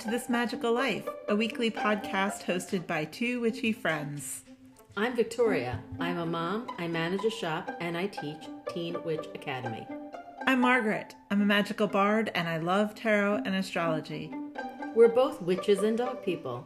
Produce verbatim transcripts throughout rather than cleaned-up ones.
to This Magical Life, a weekly podcast hosted by two witchy friends. I'm Victoria. I'm a mom, I manage a shop, and I teach Teen Witch Academy. I'm Margaret. I'm a magical bard, and I love tarot and astrology. We're both witches and dog people.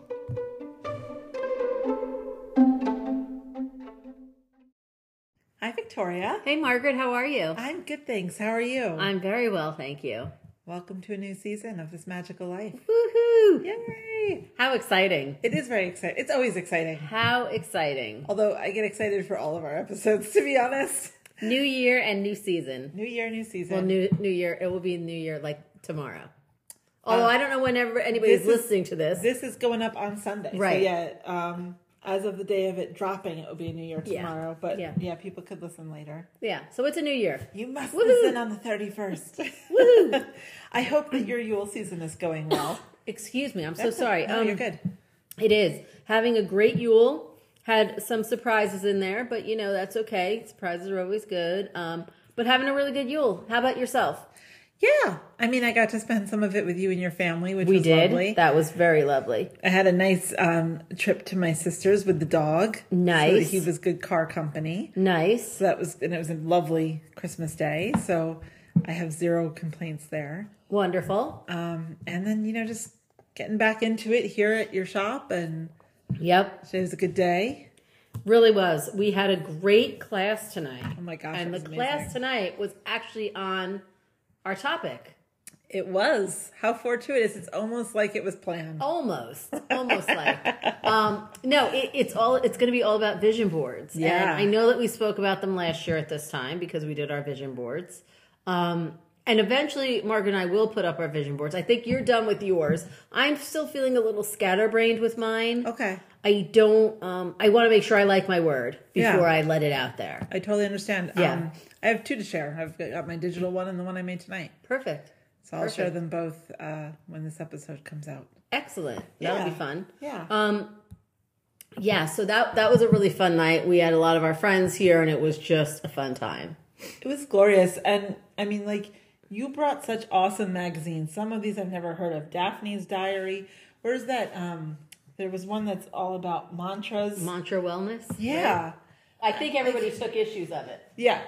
Hi, Victoria. Hey, Margaret, how are you? I'm good, thanks. How are you? I'm very well, thank you. Welcome to a new season of This Magical Life. Woohoo! Yay! How exciting. It is very exciting. It's always exciting. How exciting. Although I get excited for all of our episodes, to be honest. New year and new season. New year, new season. Well, new new year. It will be new year like tomorrow. Although Uh, I don't know whenever anybody's this is- listening to this. This is going up on Sunday. Right. So yeah, um, as of the day of it dropping, it will be New Year Yeah. tomorrow. But Yeah. yeah. people could listen later. Yeah, so it's a new year. You must Woohoo! listen on the thirty-first. Woohoo! I hope that your Yule season is going well. Excuse me, I'm so That's- sorry. No, Um, you're good. It is. Having a great Yule. Had some surprises in there, but you know, that's okay. Surprises are always good. Um, but having a really good Yule. How about yourself? Yeah. I mean, I got to spend some of it with you and your family, which We was did. lovely. That was very lovely. I had a nice um, trip to my sister's with the dog. Nice. So that he was good car company. Nice. So that was, and it was a lovely Christmas day. So I have zero complaints there. Wonderful. Um, and then, you know, just getting back into it here at your shop, and Yep. it was a good day. Really was. We had a great class tonight. Oh my gosh, And it the was class amazing. tonight was actually on our topic. It was. How fortuitous. It's almost like it was planned. Almost, almost like. Um, no, it, it's all. It's going to be all about vision boards. Yeah. And I know that we spoke about them last year at this time because we did our vision boards. Um, and eventually, Margaret and I will put up our vision boards. I think you're done with yours. I'm still feeling a little scatterbrained with mine. Okay. I don't. Um, I want to make sure I like my word Yeah. before I let it out there. I totally understand. Yeah. Um, I have two to share. I've got my digital one and the one I made tonight. Perfect. So I'll Perfect. share them both uh, when this episode comes out. Excellent. That'll Yeah. be fun. Yeah. Um, yeah, so that that was a really fun night. We had a lot of our friends here, and it was just a fun time. It was glorious. And I mean, like, you brought such awesome magazines. Some of these I've never heard of. Daphne's Diary. Where's that? Um, there was one that's all about mantras. Mantra Wellness. yeah. right? I think everybody took issues of it. Yeah.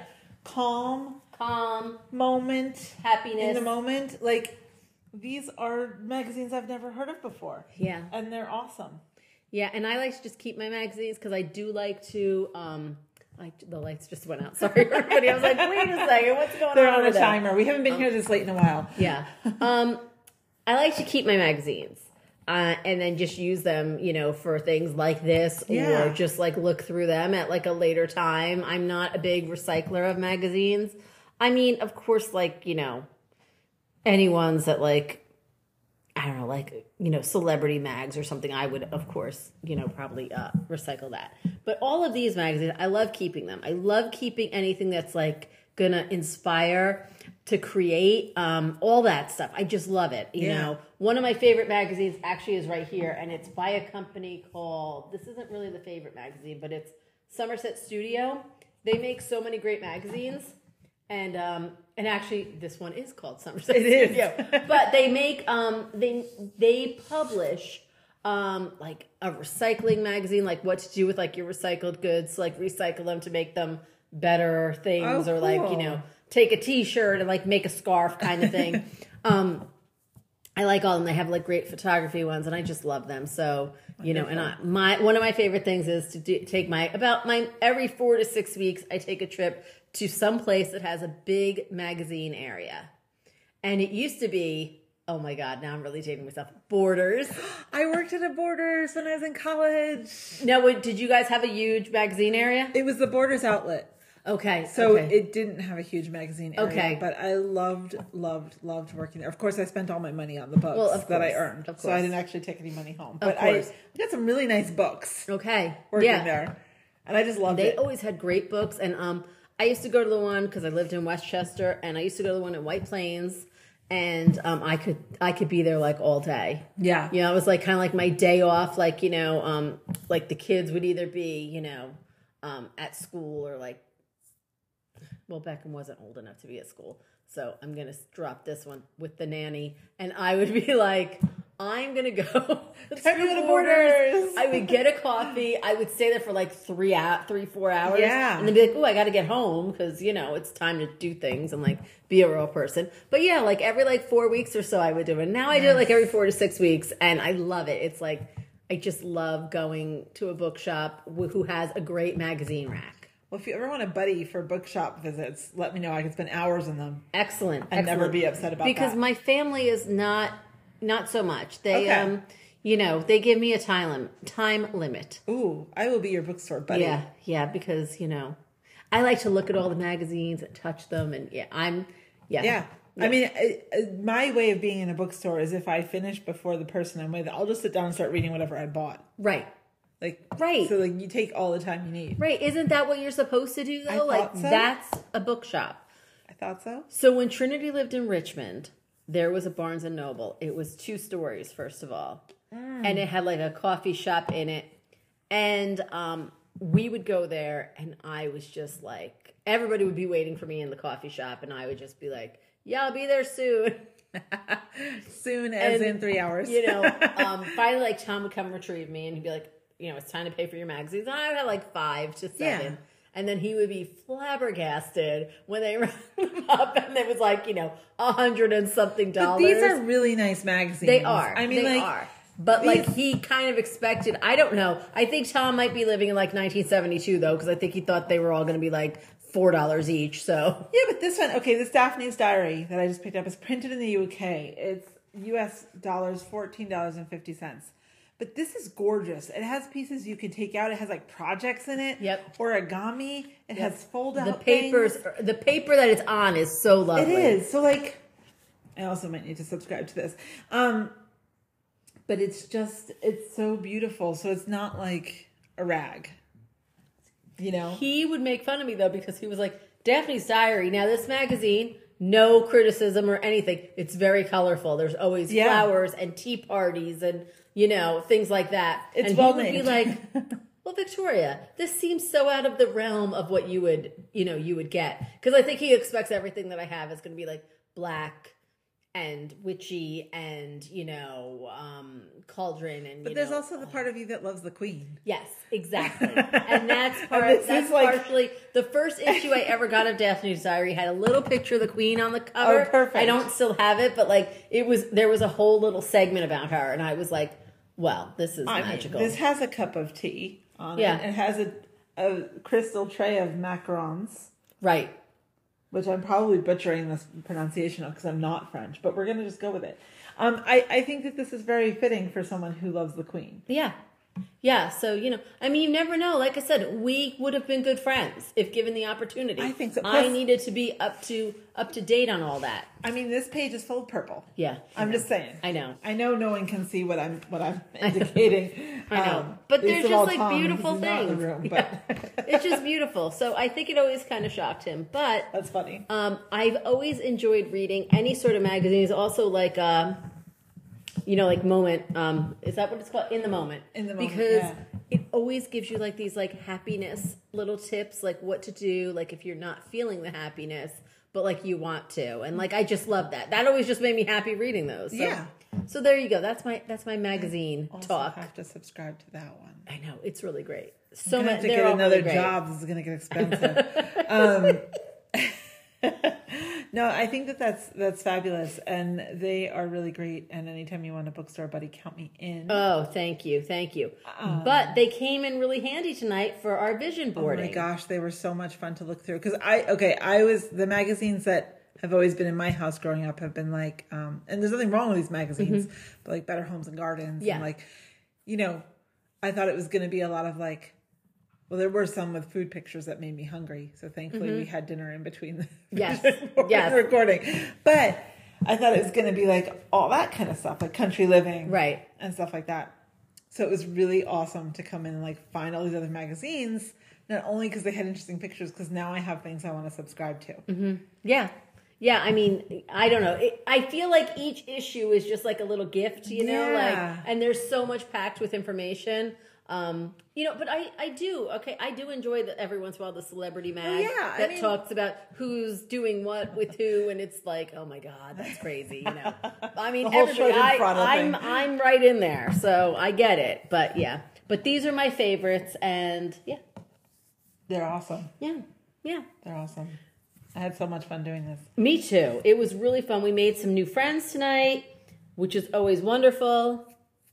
Calm, Calm, moment, happiness. in the moment. Like, these are magazines I've never heard of before. Yeah. And they're awesome. Yeah, and I like to just keep my magazines because I do like to... Um, I, the lights just went out. Sorry, everybody. I was like, wait a second. What's going They're on on a over there? timer. We haven't been here this late in a while. Yeah. Um, I like to keep my magazines uh, and then just use them, you know, for things like this Yeah. or just like look through them at like a later time. I'm not a big recycler of magazines. I mean, of course, like, you know, any ones that like, I don't know, like, you know, celebrity mags or something, I would, of course, you know, probably uh, recycle that. But all of these magazines, I love keeping them. I love keeping anything that's like going to inspire, to create, um, all that stuff. I just love it. You Yeah. know, one of my favorite magazines actually is right here, and it's by a company called, this isn't really the favorite magazine, but it's Somerset Studio. They make so many great magazines. And um, and actually, this one is called Somerset It is. Studio. But they make um they they publish um like a recycling magazine, like what to do with like your recycled goods, like recycle them to make them better things, Oh, or like, you cool. know, take a T-shirt and like make a scarf kind of thing. um, I like all of them. They have like great photography ones, and I just love them. So you know, and I, my one of my favorite things is to do, take my about my every four to six weeks, I take a trip to some place that has a big magazine area. And it used to be, oh my God, now I'm really dating myself, Borders. I worked at a Borders when I was in college. Now, wait, did you guys have a huge magazine area? It was the Borders outlet. Okay. So okay. it didn't have a huge magazine area. Okay. But I loved, loved, loved working there. Of course, I spent all my money on the books Well, of that I course, earned. of So I course. didn't actually take any money home. Of But I course. got some really nice books Okay. working yeah. there. And I just loved They it. always had great books. And um, I used to go to the one, because I lived in Westchester, and I used to go to the one in White Plains. And um, I could I could be there like all day. Yeah. You know, it was like kind of like my day off. Like, you know, um, like the kids would either be, you know, um, at school or like, well, Beckham wasn't old enough to be at school. So I'm going to drop this one with the nanny. And I would be like I'm gonna go to Time to go to Borders. Borders. I would get a coffee. I would stay there for like three out, three four hours. Yeah. and then be like, "Oh, I got to get home because you know it's time to do things and like be a real person." But yeah, like every like four weeks or so, I would do it. Now I do it like every four to six weeks, and I love it. It's like I just love going to a bookshop wh- who has a great magazine rack. Well, if you ever want a buddy for bookshop visits, let me know. I can spend hours in them Excellent. and excellent. never be upset about because that. my family is not not so much. They Okay. um you know, they give me a time lim- time limit. Ooh, I will be your bookstore buddy. Yeah, yeah, because you know, I like to look at all the magazines and touch them, and yeah, I'm yeah. Yeah. I mean, I, I- my way of being in a bookstore is if I finish before the person I'm with, I'll just sit down and start reading whatever I bought. Right. Like, Right. So, like, you take all the time you need. Right. Isn't that what you're supposed to do though? I like thought so. that's a bookshop. I thought so. So when Trinity lived in Richmond, there was a Barnes and Noble. It was two stories, first of all. Mm. And it had like a coffee shop in it. And um, we would go there, and I was just like, everybody would be waiting for me in the coffee shop, and I would just be like, yeah, I'll be there soon. Soon as And, in three hours. You know, um, finally, like, Tom would come retrieve me, and he'd be like, you know, it's time to pay for your magazines. And I would have like five to seven. Yeah. And then he would be flabbergasted when they ran them up, and it was like, you know, a hundred and something But dollars. these are really nice magazines. They are. I mean, they like, are. But these- like he kind of expected. I don't know. I think Tom might be living in like nineteen seventy-two though, because I think he thought they were all going to be like four dollars each. So Yeah, but this one, okay, this Daphne's Diary that I just picked up is printed in the U K. It's U S dollars, fourteen dollars and fifty cents. But this is gorgeous. It has pieces you can take out. It has like projects in it. Yep. Origami. It has fold out the papers, things. the paper that it's on is so lovely. It is. So like, I also might need to subscribe to this. Um, but it's just, it's so beautiful. So it's not like a rag. You know? He would make fun of me though because he was like, Daphne's Diary. Now this magazine, no criticism or anything. It's very colorful. There's always Yeah. flowers and tea parties and you know things like that. It's and well he would made. be like, well, Victoria, this seems so out of the realm of what you would you know you would get because I think he expects everything that I have is going to be like black and witchy and you know um cauldron and But you there's know, also the part of you that loves the queen. yes, exactly. And that's part this that's is like- partially the first issue I ever got of Daphne's Diary had a little picture of the queen on the cover. Oh, perfect. I don't still have it, but like it was there was a whole little segment about her and I was like, well, this is I mean, magical. this has a cup of tea on Yeah. it. It has a, a crystal tray of macarons, right. which I'm probably butchering this pronunciation of because I'm not French, but we're going to just go with it. Um, I, I think that this is very fitting for someone who loves the queen. Yeah. Yeah, so you know, I mean, you never know. Like I said, we would have been good friends if given the opportunity. I think so. I Plus- needed to be up to up to date on all that. I mean, this page is full of purple. Yeah, I I'm know. just saying. I know. I know no one can see what I'm what I'm indicating. I know. Um, But least there's of just all like Tom, beautiful who's not in things. the room, Yeah. but It's just beautiful. So I think it always kind of shocked him. But that's funny. um, I've always enjoyed reading any sort of magazines. Also, like um, you know, like Moment. Um, is that what it's called? In the Moment. In the Moment, because yeah. it always gives you like these like happiness little tips, like what to do, like if you're not feeling the happiness, but like you want to, and like I just love that. That always just made me happy reading those. So, Yeah. So there you go. That's my that's my magazine Also talk. have to subscribe to that one. I know it's really great. I'm So gonna much. have to They're get all another really great. job. This is going to get expensive. um, no, I think that that's that's fabulous, and they are really great. And anytime you want a bookstore buddy, count me in. Oh, thank you, thank you. Um, but they came in really handy tonight for our vision oh boarding. my gosh, they were so much fun to look through. Because I okay, I was the magazines that have always been in my house growing up have been like, um, and there's nothing wrong with these magazines, but like Better Homes and Gardens, Yeah. and like, you know, I thought it was going to be a lot of like. Well, there were some with food pictures that made me hungry. So thankfully we had dinner in between the Yes. and Yes. recording. But I thought it was going to be like all that kind of stuff, like country living. Right. And stuff like that. So it was really awesome to come in and like find all these other magazines, not only because they had interesting pictures, because now I have things I want to subscribe to. Mm-hmm. Yeah. Yeah, I mean, I don't know. It, I feel like each issue is just like a little gift, you know, Yeah. like, and there's so much packed with information. Um, you know, but I, I do, okay, I do enjoy the, every once in a while the celebrity mag Oh, yeah, I that mean- talks about who's doing what with who, and it's like, oh my God, that's crazy, you know. I mean, The whole everybody, I, Schadenfreude I'm, thing. I'm right in there, so I get it, but yeah. But these are my favorites, and yeah, They're awesome. yeah, yeah. They're awesome. I had so much fun doing this. Me too. It was really fun. We made some new friends tonight, which is always wonderful,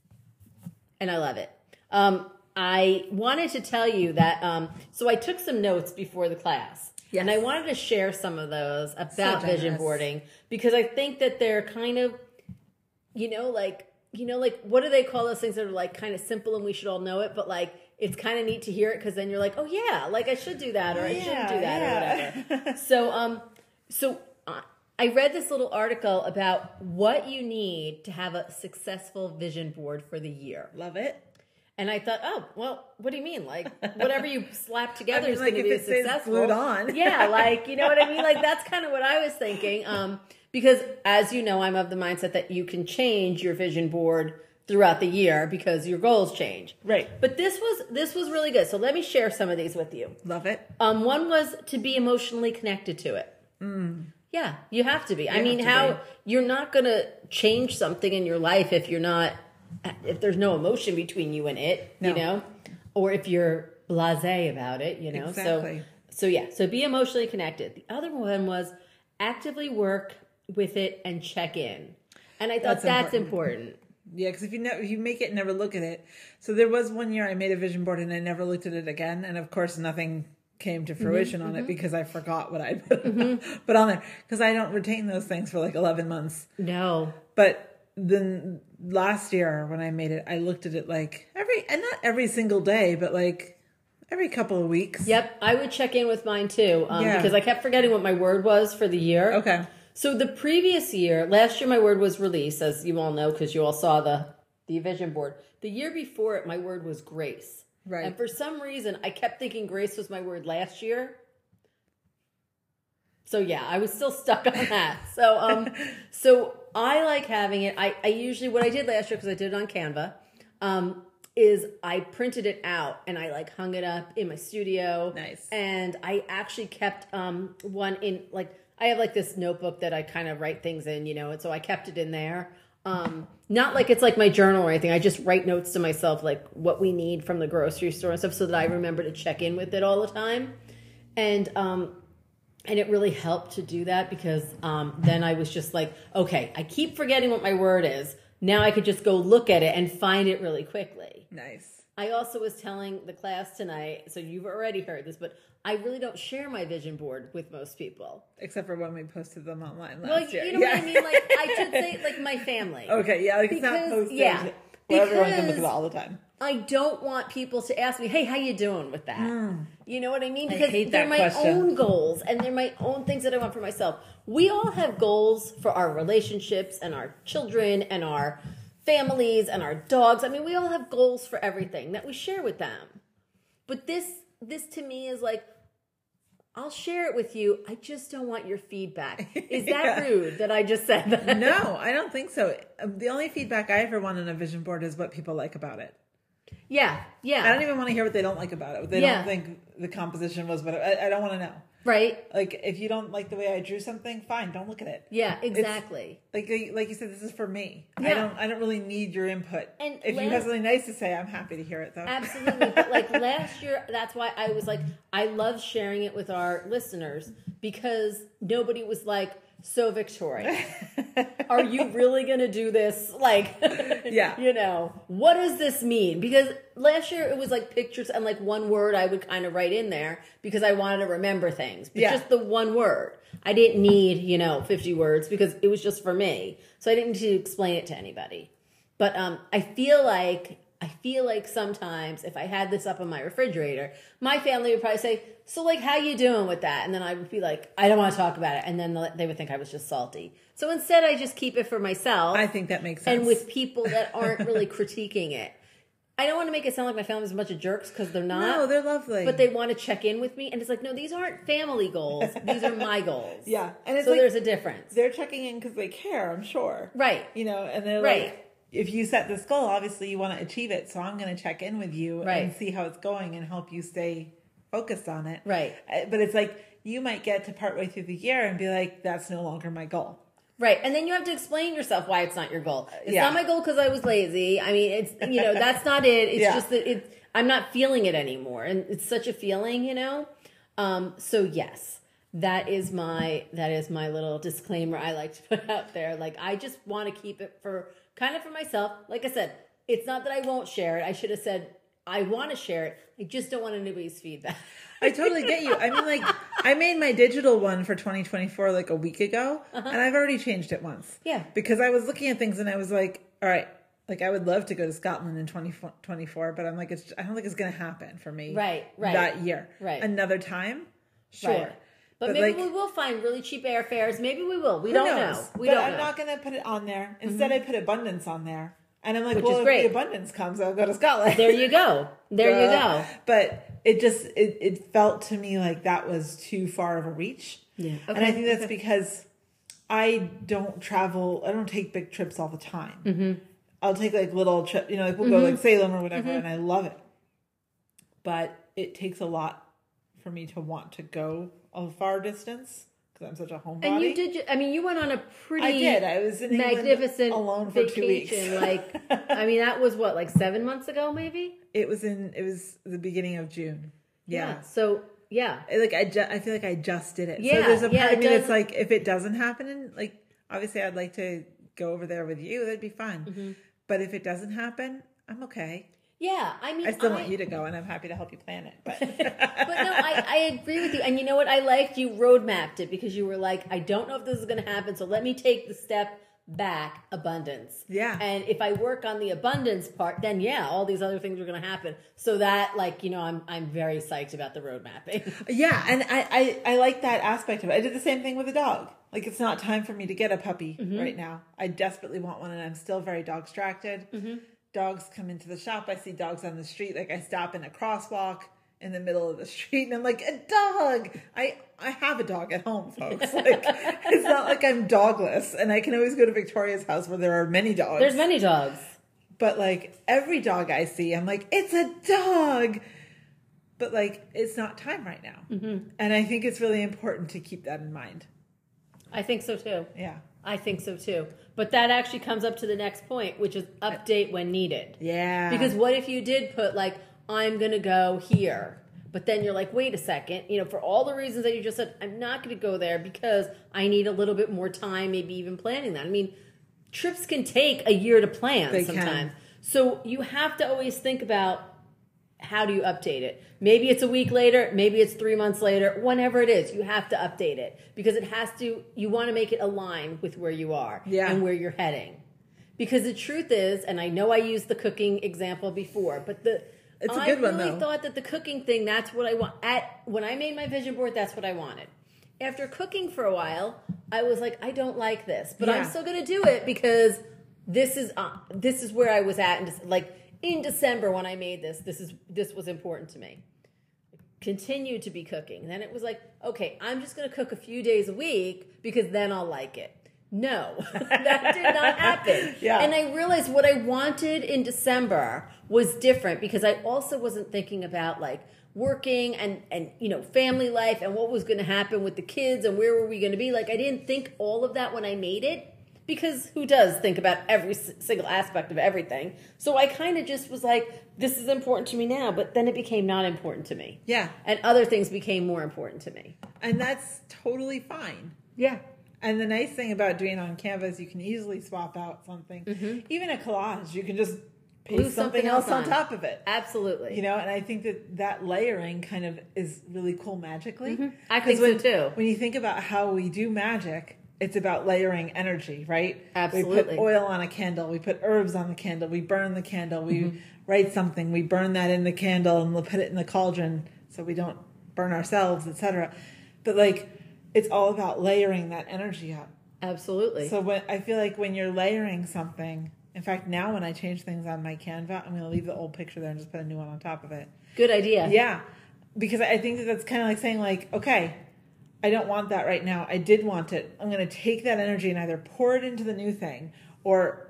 and I love it. Um, I wanted to tell you that, um, so I took some notes before the class, Yes. and I wanted to share some of those about So vision generous. boarding, because I think that they're kind of, you know, like, you know, like, what do they call those things that are like kind of simple and we should all know it, but like, it's kind of neat to hear it because then you're like, oh yeah, like I should do that or I shouldn't do that or whatever. So, um, so uh, I read this little article about what you need to have a successful vision board for the year. Love it. And I thought, oh, well, what do you mean? Like, whatever you slap together I mean, is like, going to if be it stays successful. glued on. Yeah, like, you know what I mean? Like, that's kind of what I was thinking. Um, because, as you know, I'm of the mindset that you can change your vision board throughout the year because your goals change. Right. But this was this was really good. So let me share some of these with you. Love it. Um, one was to be emotionally connected to it. Mm. Yeah, you have to be. I You mean, have to how be. you're not going to change something in your life if you're not, if there's no emotion between you and it, No. you know, or if you're blasé about it, you know. Exactly. So, so yeah, so be emotionally connected. The other one was actively work with it and check in, and I thought That's that's important. important. Yeah, because if you never, if you make it and never look at it. So there was one year I made a vision board and I never looked at it again. And of course, nothing came to fruition on it because I forgot what I put, put on there. Because I don't retain those things for like eleven months. No. But then last year when I made it, I looked at it like every, and not every single day, but like every couple of weeks. Yep, I would check in with mine too um, Yeah. because I kept forgetting what my word was for the year. Okay. So the previous year, last year my word was release, as you all know, because you all saw the, the vision board. The year before it, my word was grace. Right. And for some reason, I kept thinking grace was my word last year. So yeah, I was still stuck on that. So um, so I like having it. I, I usually, what I did last year, because I did it on Canva, um, is I printed it out and I like hung it up in my studio. Nice. And I actually kept um, one in like, I have like this notebook that I kind of write things in, you know, and so I kept it in there. Um, not like it's like my journal or anything. I just write notes to myself, like what we need from the grocery store and stuff, so that I remember to check in with it all the time. And, um, and it really helped to do that because, um, then I was just like, okay, I keep forgetting what my word is. Now I could just go look at it and find it really quickly. Nice. I also was telling the class tonight, so you've already heard this, but I really don't share my vision board with most people. Except for when we posted them online last Well, year. you know Yeah. what I mean? Like, I should say, like, my family. Okay, yeah, like it's not Because- posted. yeah, Where everyone can look at because- it all the time. I don't want people to ask me, hey, how you doing with that? You know what I mean? I Because hate they're that my question. own goals and they're my own things that I want for myself. We all have goals for our relationships and our children and our families and our dogs. I mean, we all have goals for everything that we share with them. But this, this to me is like, I'll share it with you. I just don't want your feedback. Is that Yeah. rude that I just said that? No, I don't think so. The only feedback I ever want on a vision board is what people like about it. Yeah, yeah. I don't even want to hear what they don't like about it. What they Yeah. don't think the composition was, but I, I don't want to know. Right? Like, if you don't like the way I drew something, fine, don't look at it. Yeah, exactly. Like, like you said, this is for me. I Yeah. don't, I don't really need your input. And if you last- have something nice to say, I'm happy to hear it, though. Absolutely. But like last year, that's why I was like, I love sharing it with our listeners because nobody was like, so Victoria, are you really going to do this? Like, Yeah. you know, what does this mean? Because last year it was like pictures and like one word I would kind of write in there because I wanted to remember things. But Yeah. just the one word. I didn't need, you know, fifty words because it was just for me. So I didn't need to explain it to anybody. But um, I feel like I feel like sometimes if I had this up on my refrigerator, my family would probably say, so like, how you doing with that? And then I would be like, I don't want to talk about it. And then they would think I was just salty. So instead I just keep it for myself. I think that makes sense. And with people that aren't really critiquing it. I don't want to make it sound like my family's a bunch of jerks because they're not. No, they're lovely. But they want to check in with me. And it's like, no, these aren't family goals. These are my goals. Yeah. And it's so like, there's a difference. they're checking in because they care, I'm sure. Right. You know, and they're Right. like, if you set this goal, obviously you want to achieve it. So I'm going to check in with you Right. and see how it's going and help you stay focused on it. Right. Uh, But it's like you might get to partway through the year and be like, that's no longer my goal. Right. And then you have to explain yourself why it's not your goal. It's Yeah. not my goal because I was lazy. I mean, it's, you know, that's not it. It's Yeah. just that it, I'm not feeling it anymore. And it's such a feeling, you know? Um, so yes, that is my, that is my little disclaimer I like to put out there. Like, I just want to keep it for kind of for myself. Like I said, it's not that I won't share it. I should have said, I want to share it. I just don't want anybody's feedback. I totally get you. I mean, like, I made my digital one for twenty twenty-four like a week ago, Uh-huh. and I've already changed it once. Yeah. Because I was looking at things and I was like, all right, like, I would love to go to Scotland in twenty twenty-four, but I'm like, it's, I don't think it's going to happen for me Right, right. that year. Right. Another time, sure. Right. But, But, maybe like, we will find really cheap airfares. Maybe we will. We who don't knows? know. We but don't I'm know. not going to put it on there. Instead, I put abundance on there. And I'm like, Which well, is if great. the abundance comes, I'll go to Scotland. There you go. There you go. But it just, it, it felt to me like that was too far of a reach. Yeah. And Okay, I think that's okay. because I don't travel, I don't take big trips all the time. Mm-hmm. I'll take like little trips, you know, like we'll go like Salem or whatever, and I love it. But it takes a lot for me to want to go a far distance because I'm such a homebody. And you did. ju- I mean, you went on a pretty. I did. I was in England magnificent alone for vacation. two weeks. Like, I mean, that was what, like seven months ago, maybe. It was in, it was the beginning of June. Yeah. So yeah. Like I, ju- I feel like I just did it. Yeah, So there's a part yeah, of it me that's does- like, if it doesn't happen, and like obviously I'd like to go over there with you. That'd be fun. Mm-hmm. But if it doesn't happen, I'm okay. Yeah. I mean, I still I, want you to go, and I'm happy to help you plan it. But But no, I, I agree with you. And you know what? I liked you road mapped it because you were like, I don't know if this is going to happen. So let me take the step back, abundance. Yeah. And if I work on the abundance part, then yeah, all these other things are going to happen. So that, like, you know, I'm I'm very psyched about the road mapping. yeah, and I, I, I like that aspect of it. I did the same thing with a dog. Like, it's not time for me to get a puppy Mm-hmm. right now. I desperately want one, and I'm still very dog distracted. Mm-hmm. Dogs come into the shop. I see dogs on the street. Like, I stop in a crosswalk in the middle of the street, and I'm like, a dog. I I have a dog at home, folks. Like, it's not like I'm dogless, and I can always go to Victoria's house where there are many dogs. There's many dogs. But like every dog I see, I'm like, it's a dog. But like, it's not time right now. Mm-hmm. And I think it's really important to keep that in mind. I think so too. Yeah. I think so too. But that actually comes up to the next point, which is update when needed. Yeah. Because what if you did put like, I'm going to go here, but then you're like, wait a second, you know, for all the reasons that you just said, I'm not going to go there because I need a little bit more time, maybe even planning that. I mean, trips can take a year to plan They sometimes. can. So you have to always think about, how do you update it? Maybe it's a week later, maybe it's three months later, whenever it is, you have to update it because it has to, you want to make it align with where you are Yeah. and where you're heading. Because the truth is, and I know I used the cooking example before, but the, It's a I good one, really though. thought that the cooking thing, that's what I want. At, when I made my vision board, that's what I wanted. After cooking for a while, I was like, I don't like this, but I'm Yeah. still going to do it because this is, uh, this is where I was at. And like, in December when I made this, this is this was important to me. Continued to be cooking. And then it was like, okay, I'm just going to cook a few days a week because then I'll like it. No, that did not happen. Yeah. And I realized what I wanted in December was different because I also wasn't thinking about like working and, and you know, family life and what was going to happen with the kids and where were we going to be. Like I didn't think all of that when I made it. Because who does think about every single aspect of everything? So I kind of just was like, this is important to me now, but then it became not important to me. Yeah. And other things became more important to me. And that's totally fine. Yeah. And the nice thing about doing it on Canvas, you can easily swap out something. Mm-hmm. Even a collage, you can just Glue paste something, something else else on on. top of it. Absolutely. You know, and I think that that layering kind of is really cool magically. Mm-hmm. I think 'Cause when, so, too. When you think about how we do magic, it's about layering energy, right? We put Absolutely. oil on a candle. We put herbs on the candle. We burn the candle. We Mm-hmm. write something. We burn that in the candle and we'll put it in the cauldron so we don't burn ourselves, et cetera. But like, it's all about layering that energy up. Absolutely. So when I feel like when you're layering something, in fact, now when I change things on my Canva, I'm going to leave the old picture there and just put a new one on top of it. Good idea. Yeah, because I think that that's kind of like saying like, okay, I don't want that right now. I did want it. I'm going to take that energy and either pour it into the new thing or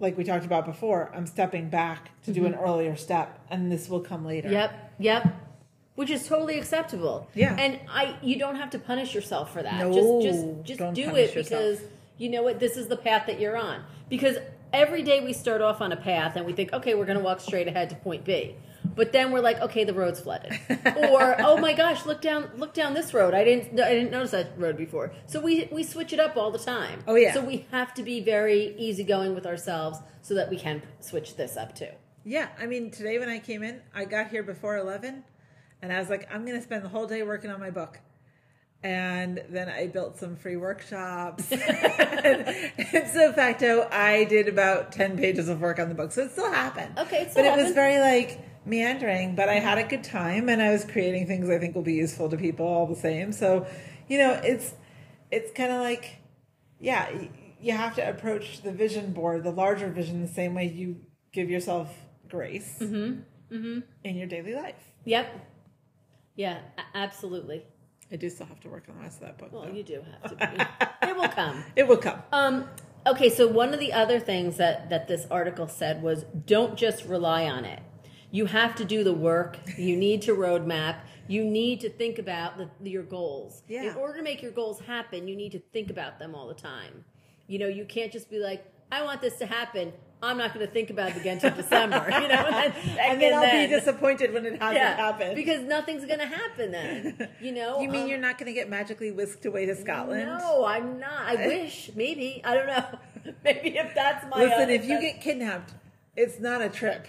like we talked about before, I'm stepping back to do an earlier step, and this will come later. Yep, yep. Which is totally acceptable. Yeah. And I, you don't have to punish yourself for that. No, just, just, just don't do punish it yourself. because you know what? This is the path that you're on. Because every day we start off on a path and we think, okay, we're going to walk straight ahead to point B. But then we're like, okay, the road's flooded. Or, oh my gosh, look down, look down this road. I didn't, I didn't notice that road before. So we, we switch it up all the time. Oh yeah. So we have to be very easygoing with ourselves so that we can switch this up too. Yeah, I mean, today when I came in, I got here before eleven, and I was like, I'm going to spend the whole day working on my book. And then I built some free workshops. and ipso facto, I did about ten pages of work on the book. So it still happened. Okay, it still But it was happened. very, like, meandering. But I had a good time, and I was creating things I think will be useful to people all the same. So, you know, it's it's kind of like, yeah, y- you have to approach the vision board, the larger vision, the same way you give yourself grace Mm-hmm. Mm-hmm. in your daily life. Yep. Yeah, a- absolutely. I do still have to work on the rest of that book, Well, though. you do have to be. It will come. It will come. Um, okay, so one of the other things that, that this article said was don't just rely on it. You have to do the work. You need to roadmap. You need to think about the, your goals. Yeah. In order to make your goals happen, you need to think about them all the time. You know, you can't just be like, I want this to happen. I'm not going to think about it again until December. You know, and then, And then I'll then- be disappointed when it hasn't happened. because nothing's going to happen then. You know, You mean Um, you're not going to get magically whisked away to Scotland? No, I'm not. I wish. Maybe. I don't know. Maybe if that's my. Listen, uh, if you that's- get kidnapped, it's not a trip.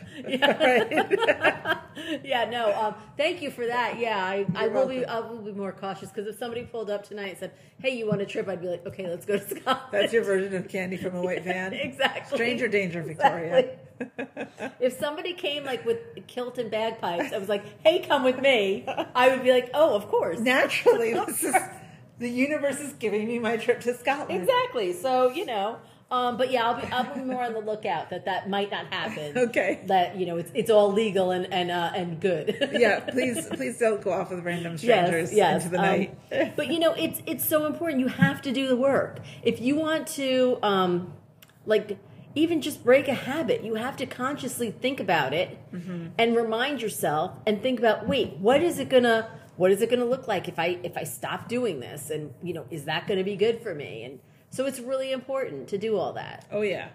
Yeah. yeah. No. Um. Thank you for that. Yeah. I, I You're will be. welcome. I will be more cautious because if somebody pulled up tonight and said, "Hey, you want a trip?" I'd be like, "Okay, let's go to Scotland." That's your version of candy from a white van. Exactly. Stranger danger, Victoria. Exactly. If somebody came like with kilt and bagpipes, I was like, "Hey, come with me." I would be like, "Oh, of course." Naturally, this is the universe is giving me my trip to Scotland. Exactly. So you know. Um, but yeah, I'll be, I'll be more on the lookout that that might not happen. Okay. That you know it's it's all legal and and uh, and good. Yeah, please, please don't go off with random strangers yes, yes. into the Um, night. But you know, it's it's so important. You have to do the work if you want to, um, like even just break a habit. You have to consciously think about it Mm-hmm. and remind yourself and think about, wait, what is it gonna what is it gonna look like if I if I stop doing this? And you know, is that gonna be good for me? And so it's really important to do all that. Oh yeah,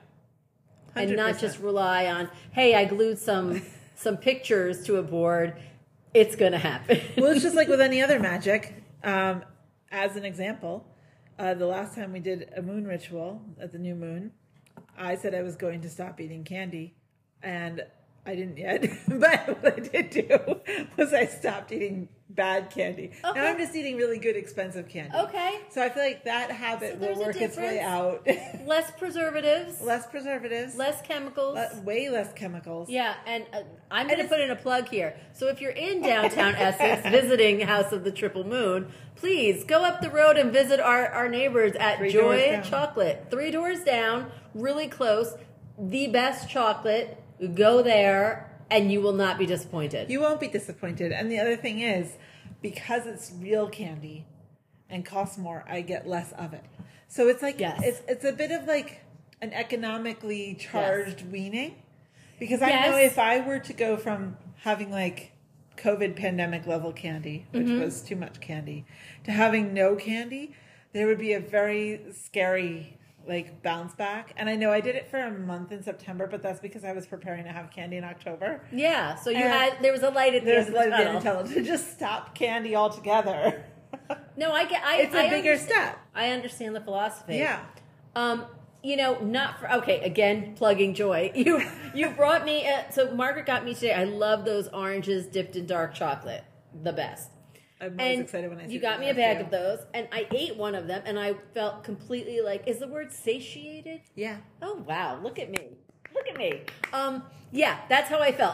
And not one hundred percent. just rely on, hey, I glued some some pictures to a board. It's going to happen. Well, it's just like with any other magic. Um, as an example, uh, the last time we did a moon ritual at the new moon, I said I was going to stop eating candy, and I didn't yet. But what I did do was I stopped eating bad candy. Okay. Now I'm just eating really good, expensive candy. Okay. So I feel like that habit So will there's a work its way difference. out. Less preservatives, Less preservatives, less chemicals. le- way less chemicals. Yeah, and uh, I'm going to it's- put in a plug here. So if you're in downtown Essex visiting House of the Triple Moon, please go up the road and visit our, our neighbors at Three doors Joy down. Chocolate. Three doors down, really close. The best chocolate. Go there and you will not be disappointed. You won't be disappointed. And the other thing is, because it's real candy and costs more, I get less of it. So it's like Yes. it's it's a bit of like an economically charged weaning. Because I Yes. know if I were to go from having like COVID pandemic level candy, which Mm-hmm. was too much candy, to having no candy, there would be a very scary like bounce back. And I know I did it for a month in September, but that's because I was preparing to have candy in October. Yeah, so you And had there was a light at the There's end of the like tunnel. the tunnel to just stop candy altogether. No, I get. I, It's a I bigger understand- step. I understand the philosophy. Yeah. Um, you know, not for okay. Again, plugging Joy. You you brought me. A, so Margaret got me today. I love those oranges dipped in dark chocolate. The best. I'm always And excited when I see you got them me a on bag sale. of those, and I ate one of them, and I felt completely like. Is the word satiated? Yeah. Oh wow! Look at me. Look at me. Um, yeah, that's how I felt.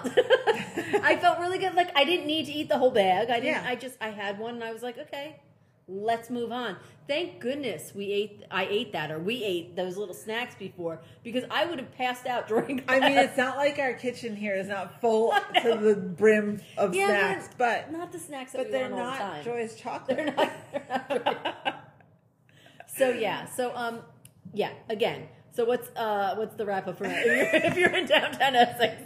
I felt really good. Like I didn't need to eat the whole bag. I didn't. Yeah. I just I had one, and I was like, okay, let's move on. Thank goodness we ate. I ate that, or we ate those little snacks before, because I would have passed out during. I mean, class. it's not like our kitchen here is not full to the brim of Yeah, snacks, but not the snacks that but we they're want all the not time. Joy's chocolate. They're not. They're not Joy. So yeah. So um, yeah. Again, So what's uh what's the wrap up for if you're, if you're in downtown Essex?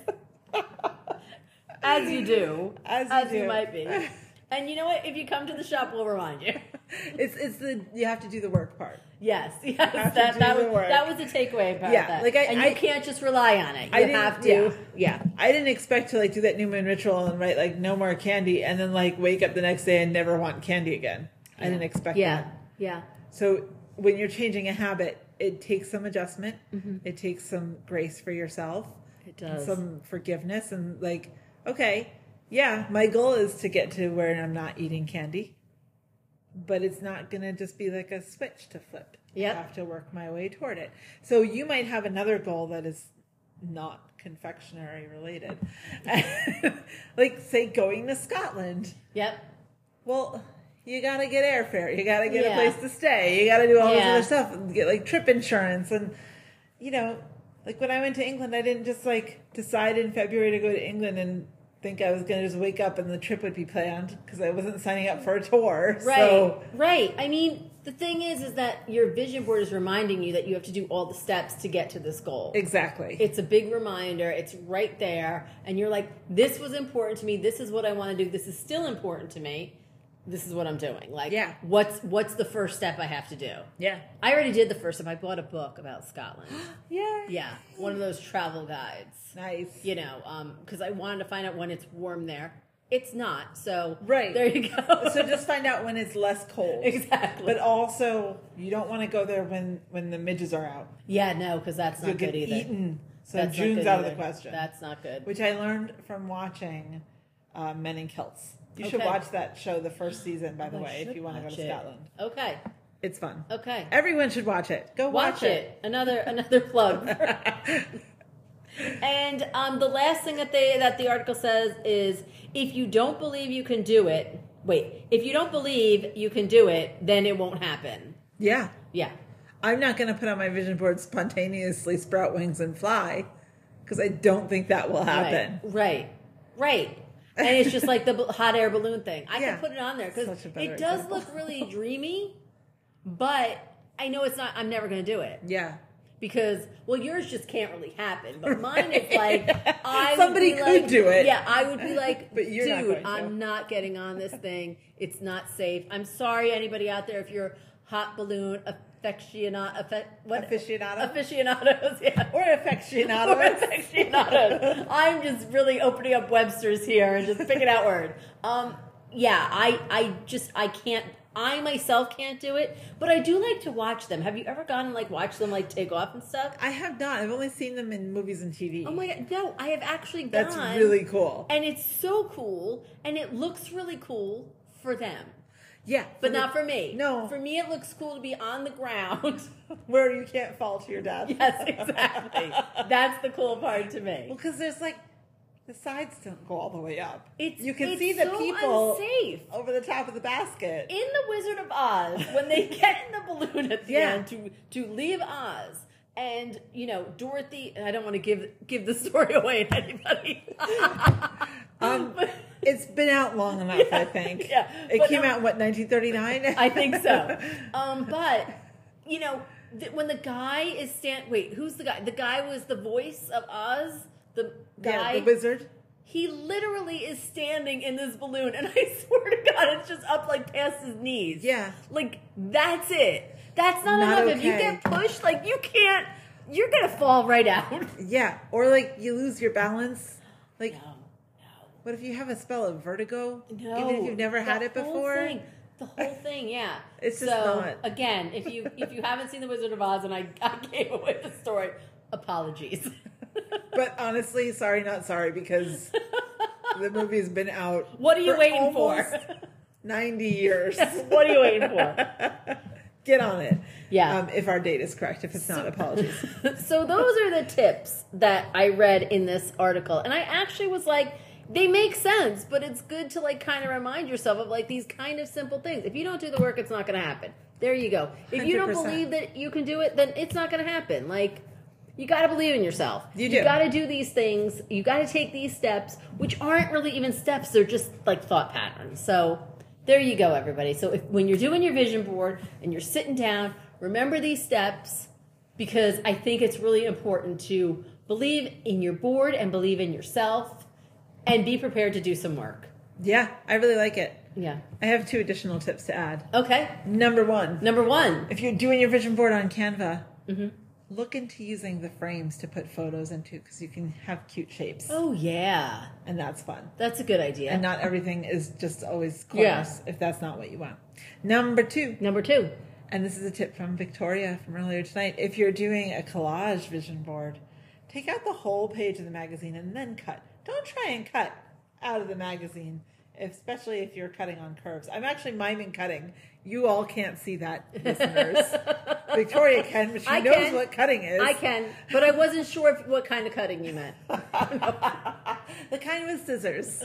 As you do. As you as do. you might be. And you know what? If you come to the shop, we'll remind you. It's it's the you have to do the work part. Yes, yes. have to That, do that, the was, work. that was the takeaway about Yeah, that. like I- and I- you can't just rely on it. You I didn't- have to. yeah. Yeah. I didn't expect to like do that New Moon ritual and write like no more candy and then like wake up the next day and never want candy again. I didn't expect Yeah. that. Yeah. So when you're changing a habit, it takes some adjustment. Mm-hmm. It takes some grace for yourself. It and does. some forgiveness and like, okay, yeah, my goal is to get to where I'm not eating candy. But it's not going to just be like a switch to flip. Yep. I have to work my way toward it. So you might have another goal that is not confectionery related. Like, say, going to Scotland. Yep. Well, you got to get airfare. You got to get Yeah. a place to stay. You got to do all Yeah. this other stuff. And get, like, trip insurance. And, you know, like, when I went to England, I didn't just, like, decide in February to go to England and think I was going to just wake up and the trip would be planned because I wasn't signing up for a tour. Right. So, Right. I mean, the thing is, is that your vision board is reminding you that you have to do all the steps to get to this goal. exactly. It's a big reminder. It's right there. And you're like, this was important to me. This is what I want to do. This is still important to me. This is what I'm doing. Like, Yeah. what's what's the first step I have to do? Yeah. I already did the first step. I bought a book about Scotland. Yeah. Yeah. One of those travel guides. Nice. You know, um, because I wanted to find out when it's warm there. It's not. So, Right. there you go. So just find out when it's less cold. Exactly. But also, you don't want to go there when, when the midges are out. Yeah, no, because that's You'll not good get either. eaten. So That's not June's good out of the either. question. That's not good. Which I learned from watching uh, Men in Kilts. You should Okay. watch that show the first season, by the I way, if should you want to go watch to it. Scotland. Okay. It's fun. Okay. Everyone should watch it. Go watch, Watch it. Another another plug. And um, the last thing that they that the article says is, if you don't believe you can do it, wait. If you don't believe you can do it, then it won't happen. Yeah. Yeah. I'm not going to put on my vision board spontaneously sprout wings and fly because I don't think that will happen. Right. Right. Right. And it's just like the b- hot air balloon thing. I Yeah. can put it on there because Such a better it does example. look really dreamy, but I know it's not. I'm never going to do it. Yeah. Because, well, yours just can't really happen. But mine is like, I Somebody would be could like, do it. Yeah, I would be like, But you're not dude, going to. I'm not getting on this thing. It's not safe. I'm sorry, anybody out there, if you're hot balloon affectionate, affe, what? Aficionado? Aficionados, yeah. Or Or affectionados. aficionados. I'm just really opening up Webster's here and just picking out words. Um, yeah, I, I just, I can't, I myself can't do it, but I do like to watch them. Have you ever gone and like watched them like take off and stuff? I have not. I've only seen them in movies and T V. Oh my god, no, I have actually gone. That's really cool. And it's so cool, and it looks really cool for them. Yeah. But not for me. No. For me, it looks cool to be on the ground. Where you can't fall to your death. Yes, exactly. That's the cool part to me. Well, because there's like, the sides don't go all the way up. It's, you can it's see the so people unsafe. over the top of the basket. In The Wizard of Oz, when they get in the balloon at the Yeah. end to, to leave Oz, and, you know, Dorothy, and I don't want to give give the story away to anybody. Um, But- it's been out long enough, I think. yeah, It but came no- out in, what, nineteen thirty-nine? I think so. Um, but, you know, th- when the guy is stand, wait, who's the guy? The guy was the voice of Oz. The guy, Yeah, the wizard. he literally is standing in this balloon, and I swear to God, it's just up like past his knees. Yeah. like that's it. That's not, Not enough. If you okay. get pushed, like you can't, you're gonna fall right out. Yeah. Or like you lose your balance. Like, No, what if you have a spell of vertigo? no, Even if you've never The had it whole before? thing. The whole thing, yeah. It's just so not. again, if you if you haven't seen The Wizard of Oz and I, I gave away the story, apologies. But honestly, sorry, not sorry, because the movie's been out. What are you for waiting for? almost ninety years. What are you waiting for? Get on it. Yeah. Um, if our date is correct. If it's not, apologies. So those are the tips that I read in this article. And I actually was like, they make sense, but it's good to like kind of remind yourself of like these kind of simple things. If you don't do the work, it's not going to happen. There you go. If you don't one hundred percent. believe that you can do it, then it's not going to happen. Like, you got to believe in yourself. You do. You got to do these things. You got to take these steps, which aren't really even steps. They're just like thought patterns. So there you go, everybody. So if when you're doing your vision board and you're sitting down, remember these steps because I think it's really important to believe in your board and believe in yourself and be prepared to do some work. Yeah, I really like it. Yeah. I have two additional tips to add. Okay. Number one. Number one. If you're doing your vision board on Canva, Mm-hmm. look into using the frames to put photos into because you can have cute shapes. Oh, yeah. And that's fun. That's a good idea. And not everything is just always corners Yeah. if that's not what you want. Number two. Number two. And this is a tip from Victoria from earlier tonight. If you're doing a collage vision board, take out the whole page of the magazine and then cut. Don't try and cut out of the magazine, especially if you're cutting on curves. I'm actually miming cutting. You all can't see that, listeners. Victoria can, but she I knows can. what cutting is. I can, but I wasn't sure if, what kind of cutting you meant. The kind with scissors.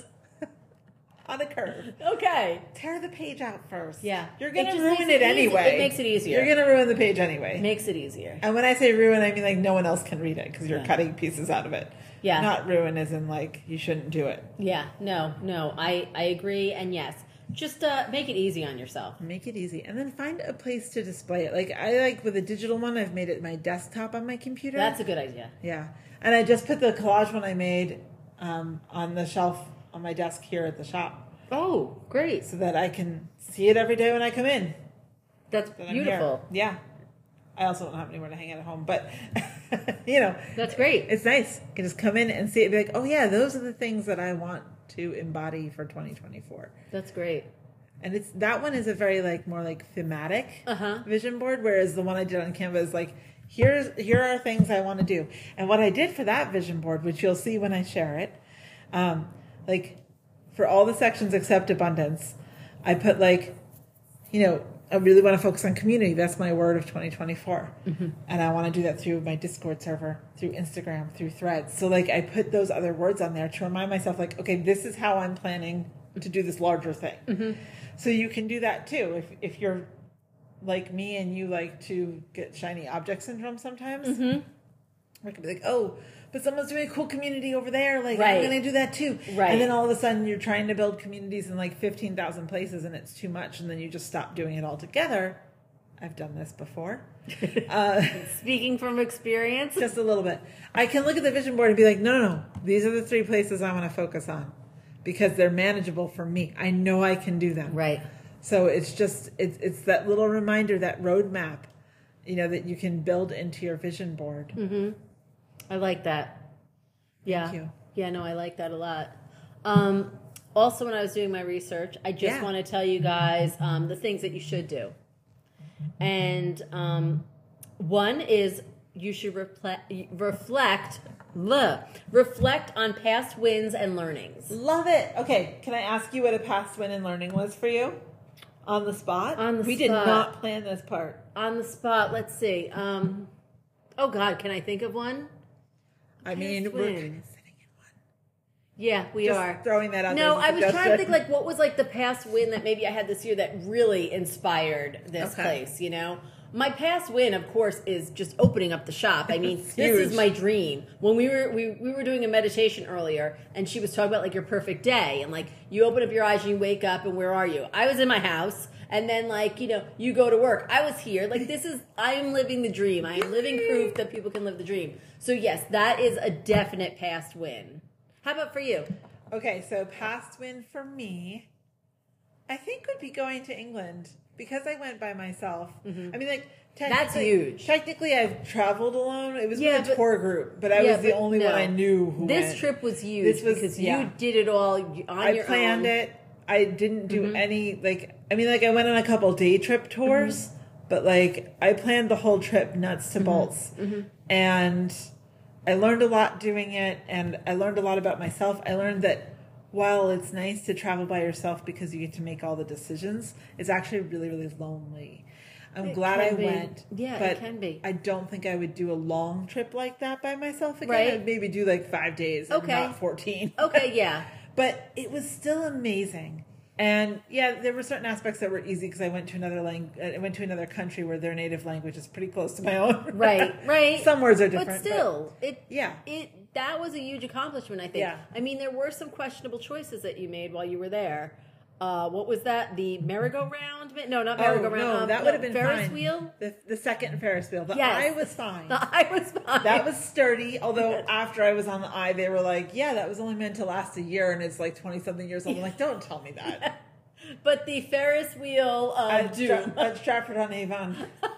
On a curve. Okay. Tear the page out first. Yeah. You're going It to just ruin makes it it easy. anyway. It makes it easier. You're going to ruin the page anyway. Makes it easier. And when I say ruin, I mean like no one else can read it because you're Yeah. cutting pieces out of it. Yeah. Not ruin as in like you shouldn't do it. Yeah. No, no. I, I agree. And yes, just uh, make it easy on yourself. Make it easy. And then find a place to display it. Like I like with a digital one, I've made it my desktop on my computer. That's a good idea. Yeah. And I just put the collage one I made um, on the shelf on my desk here at the shop Oh, great. so that I can see it every day when I come in. That's that I'm beautiful. here. Yeah. I also don't have anywhere to hang it at home, but you know, That's great. it's nice. You can just come in and see it and be like, oh yeah, those are the things that I want to embody for twenty twenty-four. That's great. And it's that one is a very like more like thematic Uh-huh. vision board, whereas the one I did on Canva is like, here's here are things I want to do. And what I did for that vision board, which you'll see when I share it, um, like for all the sections except abundance, I put like, you know, I really want to focus on community. That's my word of twenty twenty-four. Mm-hmm. And I want to do that through my Discord server, through Instagram, through Threads. So like I put those other words on there to remind myself like, okay, this is how I'm planning to do this larger thing. Mm-hmm. So you can do that too. If if you're like me and you like to get shiny object syndrome sometimes, mm-hmm. I could be like, oh, but someone's doing a cool community over there. Like, Right. I'm going to do that too. Right. And then all of a sudden you're trying to build communities in like fifteen thousand places and it's too much. And then you just stop doing it altogether. I've done this before. Uh, Speaking from experience. just a little bit. I can look at the vision board and be like, no, no, no. These are the three places I want to focus on because they're manageable for me. I know I can do them. Right. So it's just, it's, it's that little reminder, that roadmap, you know, that you can build into your vision board. Mm-hmm. I like that. Yeah. Thank you. Yeah, no, I like that a lot. Um, also, when I was doing my research, I just Yeah. want to tell you guys um, the things that you should do. And um, one is you should reflect, reflect, bleh, reflect on past wins and learnings. Love it. Okay, can I ask you what a past win and learning was for you? On the spot? On the we did spot. not plan this part. On the spot, let's see. Um, oh, God, can I think of one? I mean, Past we're win. kind of sitting in one. Yeah, we Just are. throwing that out there. No, as a I was trying to suggestion. think like what was like the past win that maybe I had this year that really inspired this Okay. place, you know? My past win, of course, is just opening up the shop. I mean, It's this is huge. my dream. When we were we, we were doing a meditation earlier, and she was talking about like your perfect day, and like you open up your eyes and you wake up, and where are you? I was in my house, and then like you know you go to work. I was here. Like this is I am living the dream. I am living proof that people can live the dream. So yes, that is a definite past win. How about for you? Okay, so past win for me, I think would be going to England because I went by myself. I mean, like That's technically- huge. Technically, I've traveled alone. It was Yeah, with a but- tour group, but I Yeah, was the but only no. one I knew who This went. trip was huge This was- because yeah. you did it all on I your planned own. it. I didn't do Mm-hmm. any like. I mean, like I went on a couple day trip tours, Mm-hmm. but like I planned the whole trip nuts to bolts, Mm-hmm. and I learned a lot doing it, and I learned a lot about myself. I learned that while it's nice to travel by yourself because you get to make all the decisions, it's actually really, really lonely. I'm It glad I can be. went. Yeah, it but can be. I don't think I would do a long trip like that by myself again. Right. I'd maybe do like five days and Okay. not fourteen. Okay, yeah. But it was still amazing. And yeah, there were certain aspects that were easy because I went to another lang- I went to another country where their native language is pretty close to my own. Right, right. Some words are different. But still, it yeah. it that was a huge accomplishment, I think. Yeah. I mean, there were some questionable choices that you made while you were there. uh, what was that? The merry-go-round? No, not Oh, merry-go-round. no, um, that no, would have been Ferris fine. wheel. The, the second Ferris wheel. The Yes. eye was fine. The eye was fine. That was sturdy. Although after I was on the eye, they were like, "Yeah, that was only meant to last a year, and it's like twenty something years old." I'm like, "Don't tell me that." But the Ferris wheel of At, doom. Stra- at Stratford on Avon,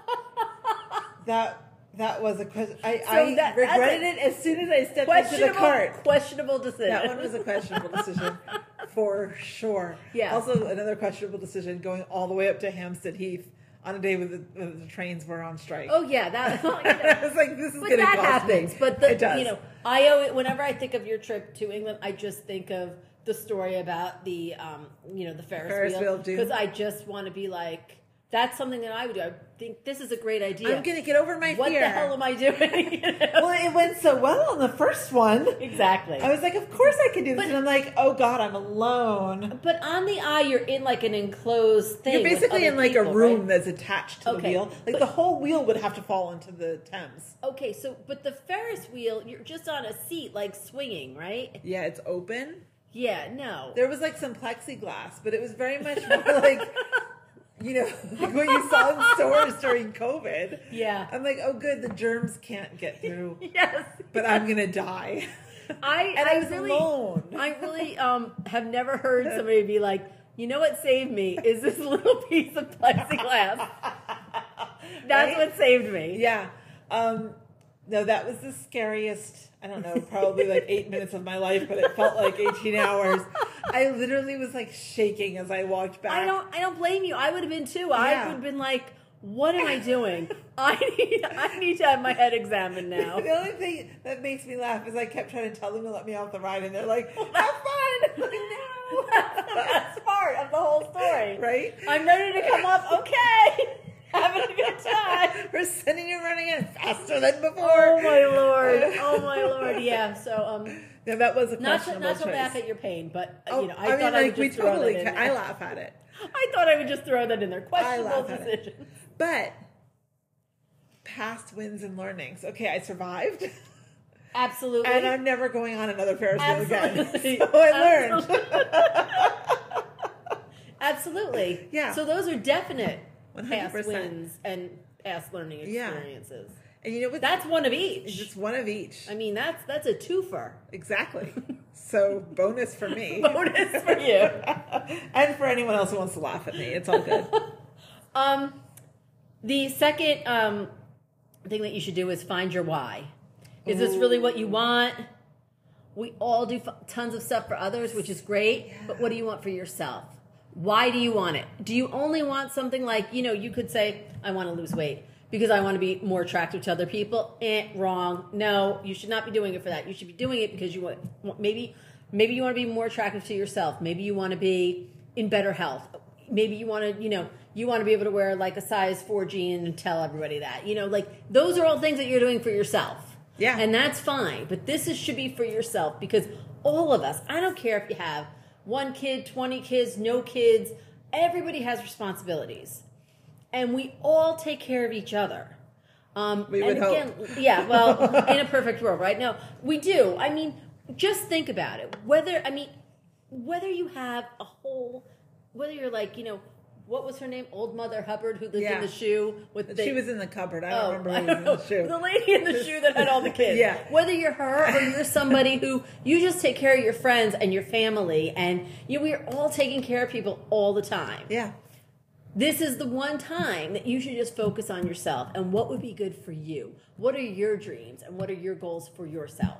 that that was a question. I, So I that- that's regretted a it as soon as I stepped into the questionable, cart. questionable decision. That one was a questionable decision for sure. Yeah. Also, another questionable decision going all the way up to Hampstead Heath on a day when the, when the trains were on strike. Oh yeah, that. Well, you know, I was like, "This is but going to that cost happens. me." But the, It does. you know, I owe it. Whenever I think of your trip to England, I just think of the story about the, um, you know, the Ferris, Ferris wheel wheel of doom. because I just want to be like, that's something that I would do. I think this is a great idea. I'm going to get over my what fear. the hell am I doing? You know? Well, it went so well on the first one. Exactly. I was like, of course I can do this. But- and I'm like, oh God, I'm alone. But on the eye, you're in like an enclosed thing. You're with basically other in like people, a room right? that's attached to Okay, the wheel. Like but- the whole wheel would have to fall into the Thames. Okay, so but the Ferris wheel, you're just on a seat, like swinging, right? Yeah, it's open. Yeah, no. There was like some plexiglass, but it was very much more like, you know, like what you saw in stores during COVID. Yeah. I'm like, oh good, the germs can't get through, Yes. but I'm going to die. I And I, I was really, alone. I really um have never heard somebody be like, you know what saved me is this little piece of plexiglass. That's Right? what saved me. Yeah. Um, no, that was the scariest, I don't know, probably like eight minutes of my life, but it felt like eighteen hours. I literally was like shaking as I walked back. I don't I don't blame you. I would have been too. I Yeah. would have been like, what am I doing? I need I need to have my head examined now. The only thing that makes me laugh is I kept trying to tell them to let me off the ride, and they're like, have fun! I'm like, no. That's the best part of the whole story. Right? I'm ready to come up. Okay. Having a good time. We're sending you running in faster than before. Oh my lord! Oh my lord! Yeah. So, um, Yeah, that was a not to questionable not to choice. laugh at your pain, but uh, Oh, you know, I, I, mean, thought I like, would we just throw totally, that in ca- I there. laugh at it. I thought I would just throw that in there. I Questionable laugh at it. decision. But past wins and learnings. Okay, I survived. Absolutely. And I'm never going on another Ferris wheel again. Absolutely. So I learned. Absolutely. Yeah. So those are definite one hundred past percent. wins and past learning Yeah. experiences. And you know what? That's one of each. Just one of each. I mean, that's that's a twofer. Exactly. So bonus for me. Bonus for you. And for anyone else who wants to laugh at me. It's all good. Um, the second um, thing that you should do is find your why. Is this really what you want? We all do f- tons of stuff for others, which is great. But what do you want for yourself? Why do you want it? Do you only want something like, you know, you could say, I want to lose weight because I want to be more attractive to other people. Eh, wrong. No, you should not be doing it for that. You should be doing it because you want, maybe, maybe you want to be more attractive to yourself. Maybe you want to be in better health. Maybe you want to, you know, you want to be able to wear like a size four jean and tell everybody that, you know, like those are all things that you're doing for yourself. Yeah. And that's fine. But this is, should be for yourself because all of us, I don't care if you have one kid, twenty kids, no kids, everybody has responsibilities. And we all take care of each other. Um, We and would again, yeah, well, in a perfect world, right? No, we do. I mean, just think about it. Whether, I mean, whether you have a whole, whether you're like, you know, what was her name? Old Mother Hubbard, who lived Yeah. in the shoe with the. She was in the cupboard. I don't Oh, remember I who don't was in know. the shoe. The lady in the shoe that had all the kids. Yeah. Whether you're her or you're somebody who you just take care of your friends and your family, and you know, we're all taking care of people all the time. Yeah. This is the one time that you should just focus on yourself and what would be good for you. What are your dreams and what are your goals for yourself?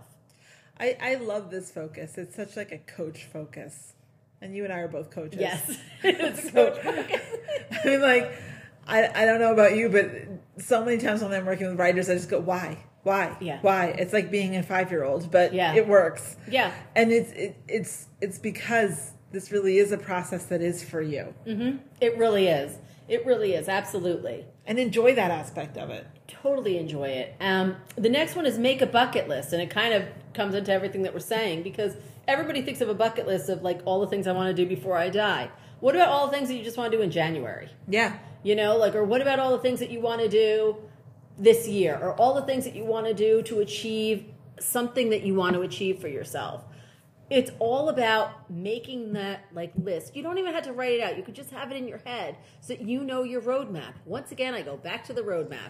I, I love this focus. It's such like a coach focus. And you and I are both coaches. Yes. It's a So- coach focus. I mean, like, I, I don't know about you, but so many times when I'm working with writers, I just go, why? Why? Yeah. Why? It's like being a five-year-old, but Yeah. it works. Yeah. And it's it, it's it's because this really is a process that is for you. Mm-hmm. It really is. It really is. Absolutely. And enjoy that aspect of it. Totally enjoy it. Um, the next one is make a bucket list, and it kind of comes into everything that we're saying because everybody thinks of a bucket list of like all the things I want to do before I die. What about all the things that you just want to do in January? Yeah. You know, like, or what about all the things that you want to do this year, or all the things that you want to do to achieve something that you want to achieve for yourself? it's all about making that like list. You don't even have to write it out. You could just have it in your head so that you know your roadmap. Once again, I go back to the roadmap.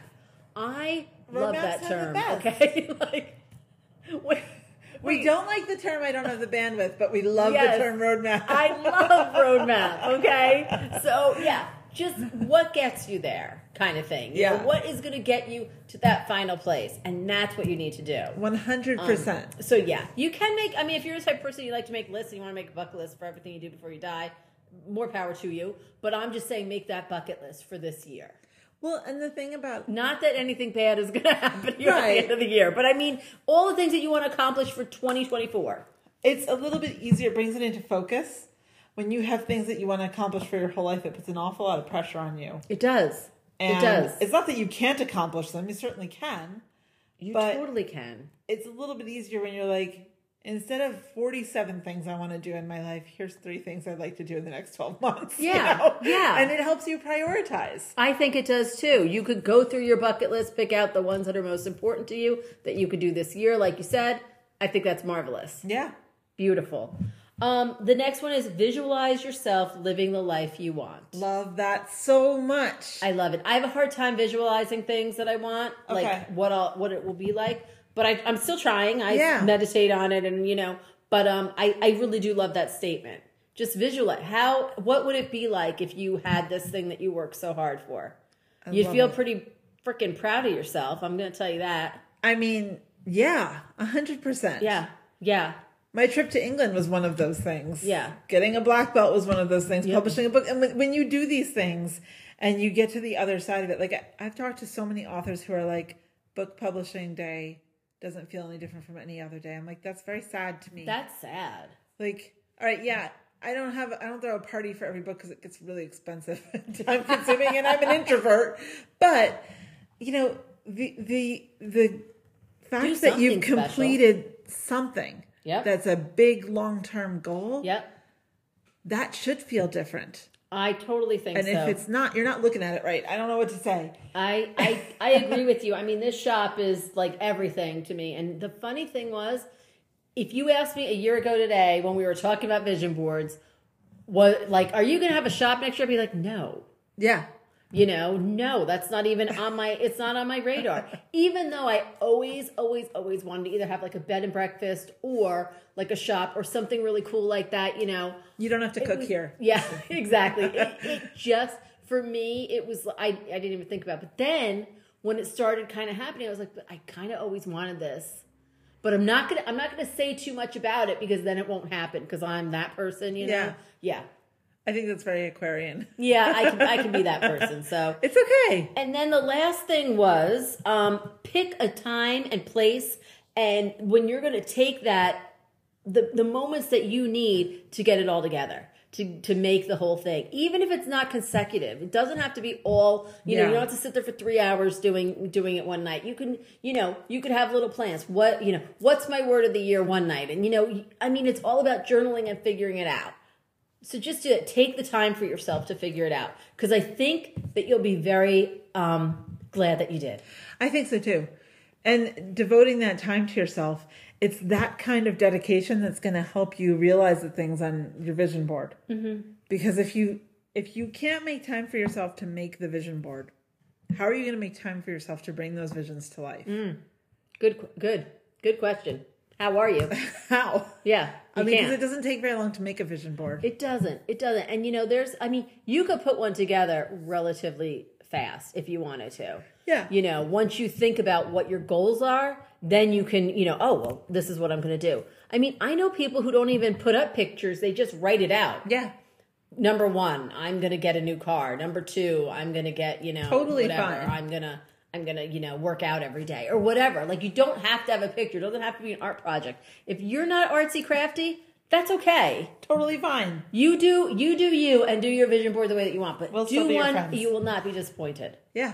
I love that Roadmaps are the term. best. Okay, like wait, We wait. don't like the term I don't have the bandwidth, but we love Yes. the term roadmap. I love roadmap. Okay, so yeah, just what gets you there, kind of thing. You Yeah. know, what is going to get you to that final place, and that's what you need to do. one hundred percent. Um, so yeah, you can make. I mean, if you're the type of person you like to make lists and you want to make a bucket list for everything you do before you die, more power to you. But I'm just saying, make that bucket list for this year. Well, and the thing about Not that anything bad is going to happen here at Right. the end of the year, but I mean, all the things that you want to accomplish for twenty twenty-four. it's a little bit easier, it brings it into focus. When you have things that you want to accomplish for your whole life, it puts an awful lot of pressure on you. It does. And it does. It's not that you can't accomplish them, you certainly can. You but totally can. It's a little bit easier when you're like, instead of forty-seven things I want to do in my life, here's three things I'd like to do in the next twelve months. you Yeah, know? yeah. And it helps you prioritize. I think it does too. You could go through your bucket list, pick out the ones that are most important to you that you could do this year, like you said. I think that's marvelous. Yeah. Beautiful. Um, the next one is visualize yourself living the life you want. Love that so much. I love it. I have a hard time visualizing things that I want, Okay. like what I'll, what it will be like. But I, I'm still trying. I Yeah. meditate on it, and you know. But um, I, I really do love that statement. Just visualize how. What would it be like if you had this thing that you work so hard for? I You'd love feel it. pretty freaking proud of yourself. I'm going to tell you that. I mean, yeah, a hundred percent. Yeah, yeah, My trip to England was one of those things. Yeah. Getting a black belt was one of those things. Yep. Publishing a book. And when, when you do these things and you get to the other side of it, like I, I've talked to so many authors who are like, book publishing day doesn't feel any different from any other day. I'm like, that's very sad to me. that's sad. Like, all right, yeah, I don't have, I don't throw a party for every book because it gets really expensive and time consuming, and I'm an introvert. But you know, the the the Do fact that you've something special. completed something Yep. that's a big long term goal, Yep, that should feel different. I totally think And so. if it's not, you're not looking at it right. I don't know what to say. I, I I agree with you. I mean, this shop is like everything to me. And the funny thing was, if you asked me a year ago today when we were talking about vision boards, what like, are you going to have a shop next year? I'd be like, no. Yeah. You know, no, that's not even on my, it's not on my radar. Even though I always, always, always wanted to either have like a bed and breakfast or like a shop or something really cool like that, you know. You don't have to cook was- here. Yeah, exactly. it, it just, for me, it was, I, I didn't even think about it. But then when it started kind of happening, I was like, but I kind of always wanted this. But I'm not going to, I'm not going to say too much about it because then it won't happen because I'm that person, you know? Yeah. Yeah. I think that's very Aquarian. Yeah, I can, I can be that person. So It's okay. and then the last thing was um, pick a time and place, and when you're going to take that, the the moments that you need to get it all together, to to make the whole thing, even if it's not consecutive, it doesn't have to be all. You know, Yeah. you don't have to sit there for three hours doing doing it one night. You can, you know, you could have little plans. What you know, what's my word of the year one night, and you know, I mean, it's all about journaling and figuring it out. So just to take the time for yourself to figure it out, because I think that you'll be very um, glad that you did. I think so too. And devoting that time to yourself, it's that kind of dedication that's going to help you realize the things on your vision board. Mm-hmm. Because if you if you can't make time for yourself to make the vision board, how are you going to make time for yourself to bring those visions to life? Mm. Good, good, good question. How are you? How? Yeah, I you mean, because can't. it doesn't take very long to make a vision board. It doesn't. It doesn't. And you know, there's. I mean, you could put one together relatively fast if you wanted to. Yeah. You know, once you think about what your goals are, then you can, you know, oh, well, this is what I'm going to do. I mean, I know people who don't even put up pictures, they just write it out. Yeah. Number one, I'm going to get a new car. Number two, I'm going to get, you know, Totally whatever. fine. I'm going to, I'm going to, you know, work out every day or whatever. Like, you don't have to have a picture. It doesn't have to be an art project. If you're not artsy crafty, that's okay. Totally fine. You do, you do you and do your vision board the way that you want, but We'll still do be your one, friends. you will not be disappointed. Yeah.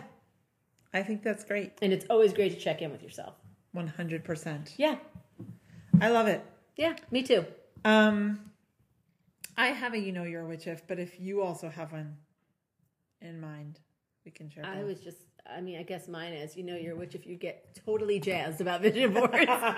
I think that's great. And it's always great to check in with yourself. one hundred percent. Yeah. I love it. Yeah, me too. Um, I have a you know you're a witch if, but if you also have one in mind, we can share. I both. was just, I mean, I guess mine is, you know, you're a witch if you get totally jazzed about vision boards.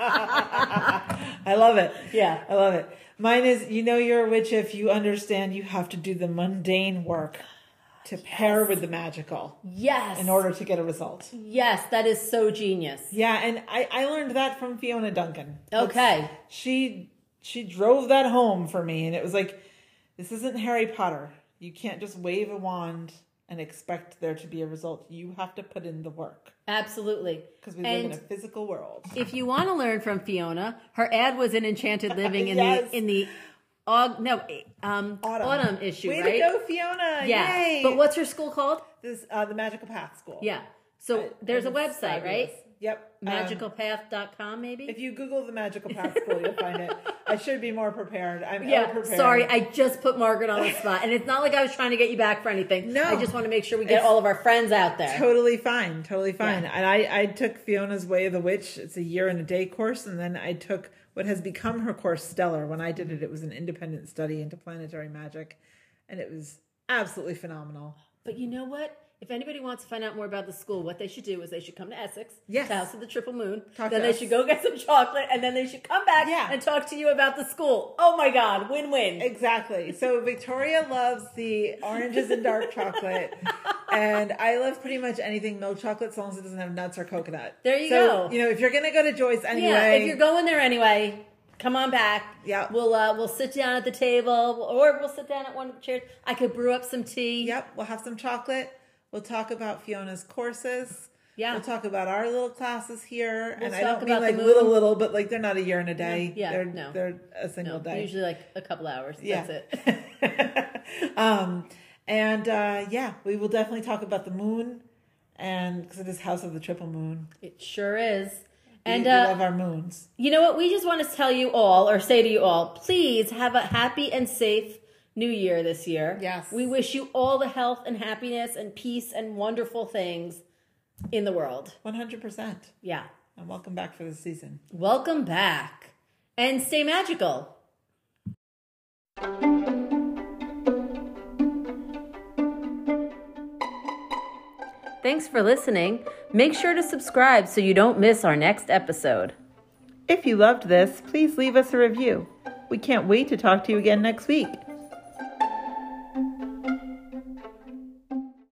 I love it. Yeah. I love it. Mine is, you know, you're a witch if you understand you have to do the mundane work to pair Yes. with the magical Yes. in order to get a result. Yes, that is so genius. Yeah, and I, I learned that from Fiona Duncan. Okay. That's- She she drove that home for me, and it was like, this isn't Harry Potter. You can't just wave a wand and expect there to be a result. You have to put in the work. Absolutely. Because we live in And a physical world. if you want to learn from Fiona, her ad was in Enchanted Living in Yes. the in the aug, no um Autumn, autumn issue, Way right? to go, Fiona! Yeah. Yay! But what's her school called? This uh, the Magical Path School. Yeah. So I- there's a and it's website, fabulous. right? Yep. Um, magical path dot com maybe? if you Google the Magical Path School, you'll find it. I should be more prepared. I'm Yeah, ill-prepared. sorry, I just put Margaret on the spot. And it's not like I was trying to get you back for anything. No. I just want to make sure we get It's all of our friends out there. Totally fine. Totally fine. Yeah. And I, I took Fiona's Way of the Witch. It's a year and a day course. And then I took what has become her course, Stellar. When I did it, it was an independent study into planetary magic. And it was absolutely phenomenal. But you know what? If anybody wants to find out more about the school, what they should do is they should come to Essex, Yes. to House of the Triple Moon. Talk then to they us. should go get some chocolate, and then they should come back Yeah. and talk to you about the school. Oh my God, win-win. Exactly. So Victoria loves the oranges and dark chocolate. And I love pretty much anything milk chocolate as long as it doesn't have nuts or coconut. There you so, go. You know, if you're going to go to Joyce anyway. Yeah, if you're going there anyway, come on back. Yeah. We'll uh, we'll sit down at the table, or we'll sit down at one of the chairs. I could brew up some tea. Yep, we'll have some chocolate. We'll talk about Fiona's courses. Yeah. We'll talk about our little classes here. We'll and I talk don't mean about the like moon. little, little, but like they're not a year and a day. Yeah, they're, no. They're a single No, day. usually like a couple hours. Yeah. That's it. um, and uh, yeah, we will definitely talk about the moon. And because it is House of the Triple Moon. It sure is. We, And we uh, love our moons. you know what? We just want to tell you all, or say to you all, please have a happy and safe New Year this year. Yes. We wish you all the health and happiness and peace and wonderful things in the world. one hundred percent. Yeah. And welcome back for the season. Welcome back. And stay magical. Thanks for listening. Make sure to subscribe so you don't miss our next episode. If you loved this, please leave us a review. We can't wait to talk to you again next week.